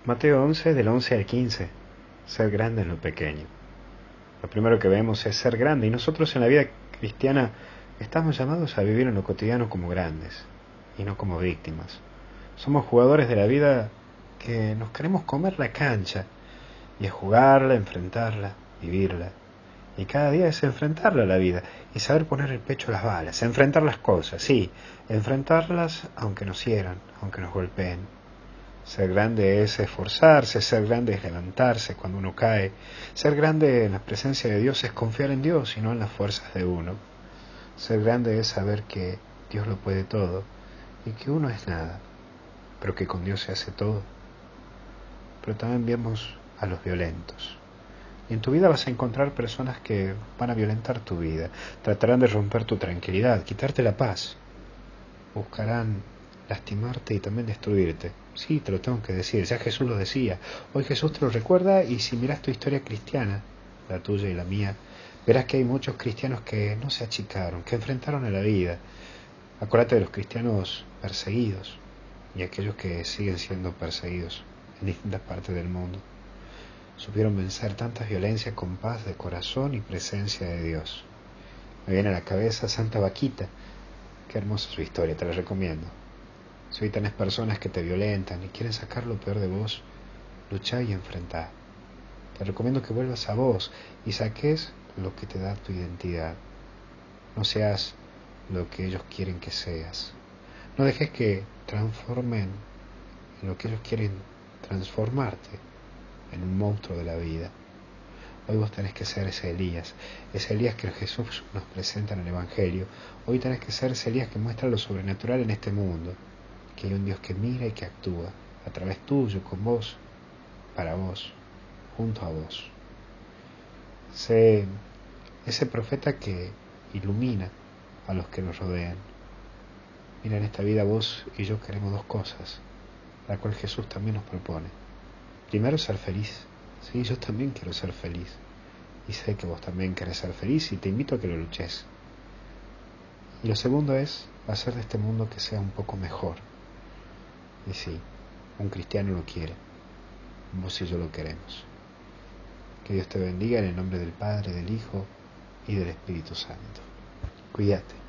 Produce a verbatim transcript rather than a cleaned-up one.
Mateo once, del once al quince. Ser grande en lo pequeño. Lo primero que vemos es ser grande, y nosotros en la vida cristiana estamos llamados a vivir en lo cotidiano como grandes, y no como víctimas. Somos jugadores de la vida que nos queremos comer la cancha, y es jugarla, enfrentarla, vivirla. Y cada día es enfrentarla a la vida, y saber poner el pecho a las balas, enfrentar las cosas, sí, enfrentarlas aunque nos hieran, aunque nos golpeen. Ser grande es esforzarse, ser grande es levantarse cuando uno cae. Ser grande en la presencia de Dios es confiar en Dios y no en las fuerzas de uno. Ser grande es saber que Dios lo puede todo y que uno es nada, pero que con Dios se hace todo. Pero también vemos a los violentos. Y en tu vida vas a encontrar personas que van a violentar tu vida, tratarán de romper tu tranquilidad, quitarte la paz, buscarán lastimarte y también destruirte. Sí, te lo tengo que decir, ya Jesús lo decía. Hoy Jesús te lo recuerda, y si miras tu historia cristiana, la tuya y la mía, verás que hay muchos cristianos que no se achicaron, que enfrentaron a la vida. Acuérdate de los cristianos perseguidos y aquellos que siguen siendo perseguidos en distintas partes del mundo. Supieron vencer tantas violencias con paz de corazón y presencia de Dios. Me viene a la cabeza Santa Vaquita. Qué hermosa su historia, te la recomiendo. Si hoy tenés personas que te violentan y quieren sacar lo peor de vos, luchá y enfrentá. Te recomiendo que vuelvas a vos y saques lo que te da tu identidad. No seas lo que ellos quieren que seas. No dejes que transformen en lo que ellos quieren transformarte, en un monstruo de la vida. Hoy vos tenés que ser ese Elías, ese Elías que Jesús nos presenta en el Evangelio. Hoy tenés que ser ese Elías que muestra lo sobrenatural en este mundo, que hay un Dios que mira y que actúa a través tuyo, con vos, para vos, junto a vos. Sé ese profeta que ilumina a los que nos rodean. Mira, en esta vida vos y yo queremos dos cosas, la cual Jesús también nos propone. Primero, ser feliz. Sí, yo también quiero ser feliz. Y sé que vos también querés ser feliz, y te invito a que lo luches. Y lo segundo es hacer de este mundo que sea un poco mejor. Y sí, un cristiano lo quiere. Vos y yo lo queremos. Que Dios te bendiga en el nombre del Padre, del Hijo y del Espíritu Santo. Cuídate.